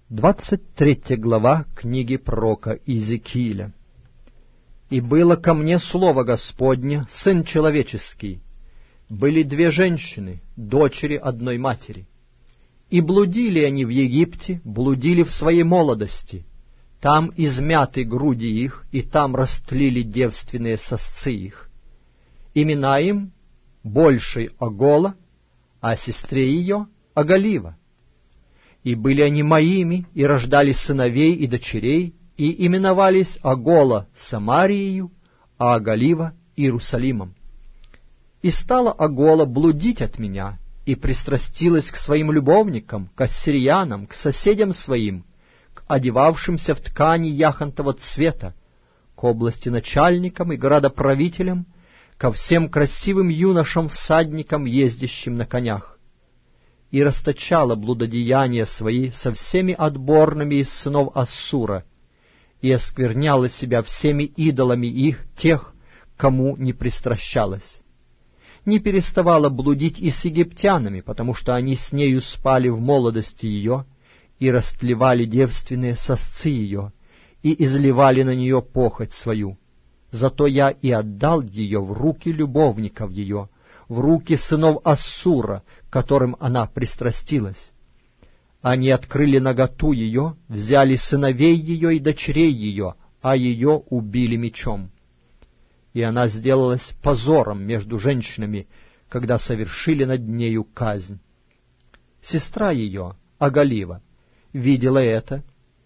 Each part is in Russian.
23 глава книги пророка Иезекииля. «И было ко мне слово Господне, сын человеческий. Были две женщины, дочери одной матери. И блудили они в Египте, блудили в своей молодости. Там измяты груди их, и там растлили девственные сосцы их. Имена им большей Огола, а сестре ее Оголива. И были они моими, и рождали сыновей и дочерей, и именовались Огола Самарией, а Оголива Иерусалимом. И стала Огола блудить от меня, и пристрастилась к своим любовникам, к ассириянам, к соседям своим, к одевавшимся в ткани яхонтового цвета, к области начальникам и градоправителям, ко всем красивым юношам-всадникам, ездящим на конях. И расточала блудодеяния свои со всеми отборными из сынов Ассура, и оскверняла себя всеми идолами их, тех, кому не пристращалась. Не переставала блудить и с египтянами, потому что они с нею спали в молодости ее, и растлевали девственные сосцы ее, и изливали на нее похоть свою. Зато я и отдал ее в руки любовников ее, в руки сынов Ассура, к которым она пристрастилась. Они открыли наготу ее, взяли сыновей ее и дочерей ее, а ее убили мечом. И она сделалась позором между женщинами, когда совершили над нею казнь. Сестра ее, Оголива, видела это,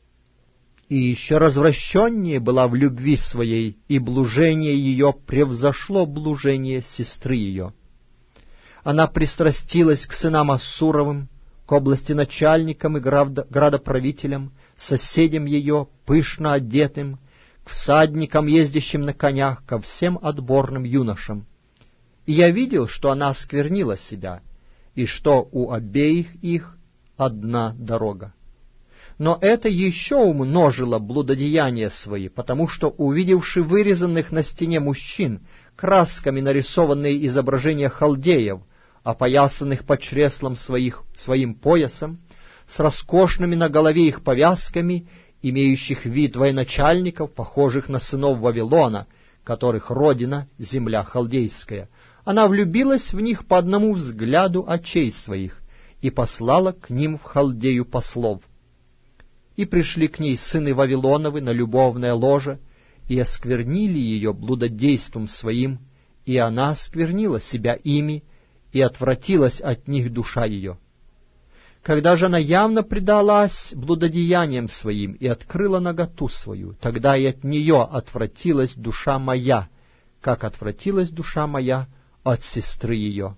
и еще развращеннее была в любви своей, и блужение ее превзошло блужение сестры ее. Она пристрастилась к сынам Ассуровым, к области начальникам и градоправителям, соседям ее, пышно одетым, к всадникам, ездящим на конях, ко всем отборным юношам. И я видел, что она осквернила себя, и что у обеих их одна дорога. Но это еще умножило блудодеяния свои, потому что, увидевши вырезанных на стене мужчин, красками нарисованные изображения халдеев, опоясанных по чреслам своим поясом, с роскошными на голове их повязками, имеющих вид военачальников, похожих на сынов Вавилона, которых родина — земля халдейская, она влюбилась в них по одному взгляду очей своих и послала к ним в Халдею послов. И пришли к ней сыны Вавилоновы на любовное ложе, и осквернили ее блудодейством своим, и она осквернила себя ими, и отвратилась от них душа ее. Когда же она явно предалась блудодеяниям своим и открыла наготу свою, тогда и от нее отвратилась душа моя, как отвратилась душа моя от сестры ее.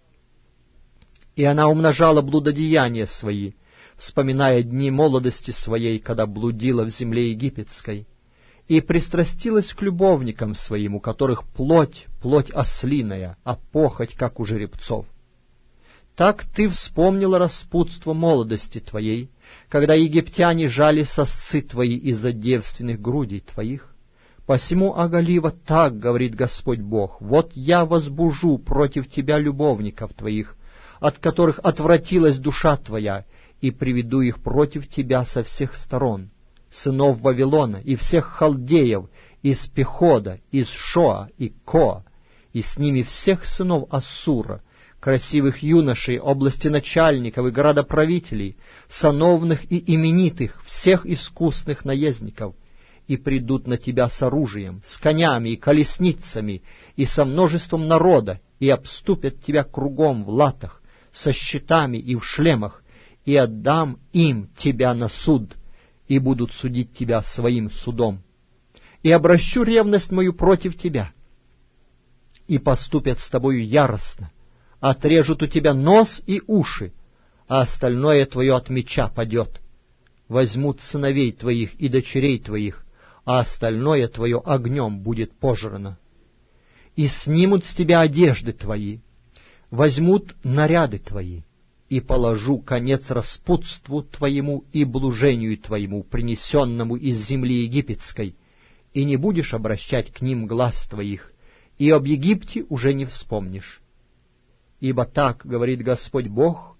И она умножала блудодеяния свои, вспоминая дни молодости своей, когда блудила в земле египетской, и пристрастилась к любовникам своим, у которых плоть ослиная, а похоть, как у жеребцов. Так ты вспомнила распутство молодости твоей, когда египтяне жали сосцы твои из-за девственных грудей твоих. Посему, Оголива, так говорит Господь Бог: вот я возбужу против тебя любовников твоих, от которых отвратилась душа твоя, и приведу их против тебя со всех сторон, сынов Вавилона и всех халдеев, из Пехода, из Шоа и Коа, и с ними всех сынов Ассура, красивых юношей, области начальников и градоправителей, сановных и именитых, всех искусных наездников, и придут на тебя с оружием, с конями и колесницами, и со множеством народа, и обступят тебя кругом в латах, со щитами и в шлемах, и отдам им тебя на суд, и будут судить тебя своим судом. И обращу ревность мою против тебя, и поступят с тобою яростно, отрежут у тебя нос и уши, а остальное твое от меча падет. Возьмут сыновей твоих и дочерей твоих, а остальное твое огнем будет пожрано. И снимут с тебя одежды твои, возьмут наряды твои, и положу конец распутству твоему и блужению твоему, принесенному из земли египетской, и не будешь обращать к ним глаз твоих, и об Египте уже не вспомнишь. Ибо так говорит Господь Бог: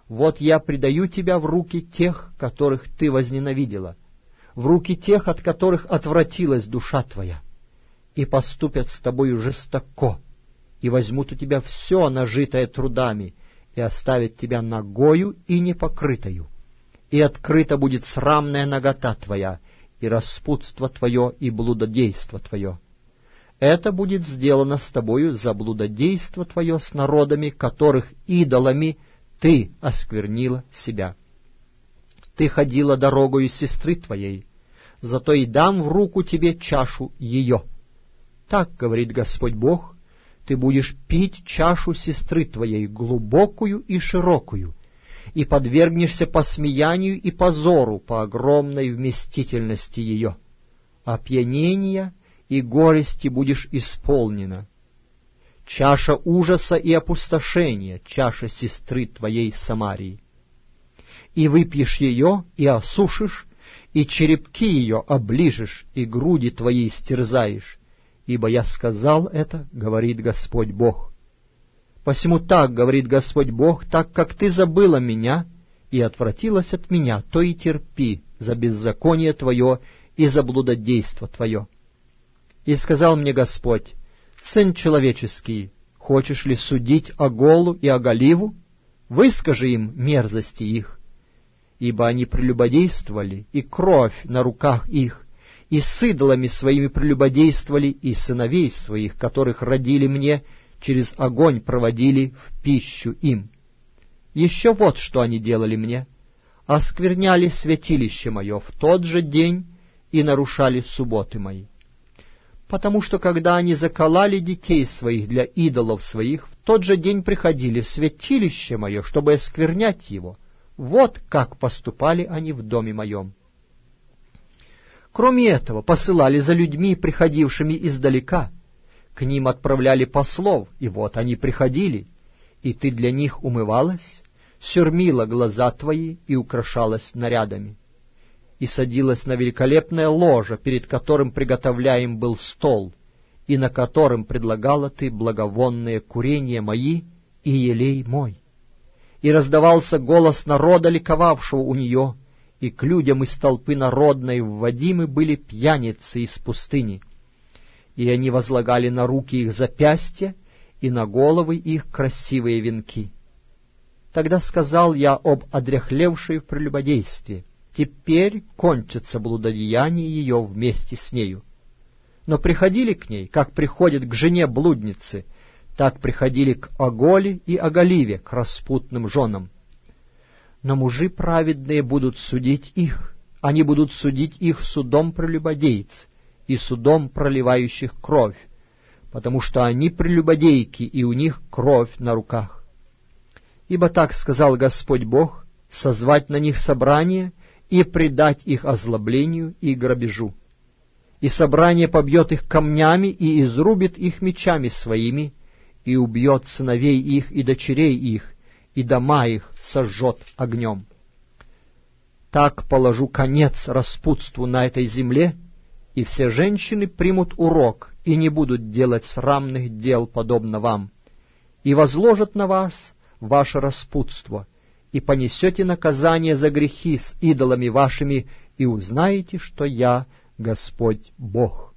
Вот я предаю тебя в руки тех, которых ты возненавидела, в руки тех, от которых отвратилась душа твоя, и поступят с тобою жестоко, и возьмут у тебя все, нажитое трудами, и оставят тебя нагою и непокрытою, и открыта будет срамная нагота твоя, и распутство твое, и блудодейство твое. Это будет сделано с тобою за блудодейство твое с народами, которых идолами ты осквернила себя. Ты ходила дорогою сестры твоей, зато и дам в руку тебе чашу ее. Так говорит Господь Бог, ты будешь пить чашу сестры твоей, глубокую и широкую, и подвергнешься посмеянию и позору по огромной вместительности ее. Опьянения и горести будешь исполнена. Чаша ужаса и опустошения, чаша сестры твоей Самарии. И выпьешь ее, и осушишь, и черепки ее оближешь, и груди твои истерзаешь. Ибо я сказал это, говорит Господь Бог. Посему так говорит Господь Бог, так как ты забыла меня и отвратилась от меня, то и терпи за беззаконие твое и за блудодейство твое. И сказал мне Господь: Сын человеческий, хочешь ли судить Оголу и Оголиву? Выскажи им мерзости их, ибо они прелюбодействовали, и кровь на руках их, и с идолами своими прелюбодействовали, и сыновей своих, которых родили мне, через огонь проводили в пищу им. Еще вот что они делали мне: оскверняли святилище мое в тот же день и нарушали субботы мои. Потому что, когда они заколали детей своих для идолов своих, в тот же день приходили в святилище мое, чтобы осквернять его. Вот как поступали они в доме моем. Кроме этого, посылали за людьми, приходившими издалека. К ним отправляли послов, и вот они приходили, и ты для них умывалась, сюрмила глаза твои и украшалась нарядами, и садилась на великолепное ложе, перед которым приготовляем был стол, и на котором предлагала ты благовонные курения мои и елей мой. И раздавался голос народа, ликовавшего у нее, и к людям из толпы народной вводимы были пьяницы из пустыни. И они возлагали на руки их запястья, и на головы их красивые венки. Тогда сказал я об одряхлевшей в прелюбодействе: теперь кончится блудодеяние ее вместе с нею. Но приходили к ней, как приходят к жене блудницы, так приходили к Оголе и Оголиве, к распутным женам. Но мужи праведные будут судить их, они будут судить их судом прелюбодейц и судом проливающих кровь, потому что они прелюбодейки, и у них кровь на руках. Ибо так сказал Господь Бог: созвать на них собрание и предать их озлоблению и грабежу. И собрание побьет их камнями и изрубит их мечами своими, и убьет сыновей их и дочерей их, и дома их сожжет огнем. Так положу конец распутству на этой земле, и все женщины примут урок и не будут делать срамных дел, подобно вам, и возложат на вас ваше распутство, и понесете наказание за грехи с идолами вашими, и узнаете, что я Господь Бог».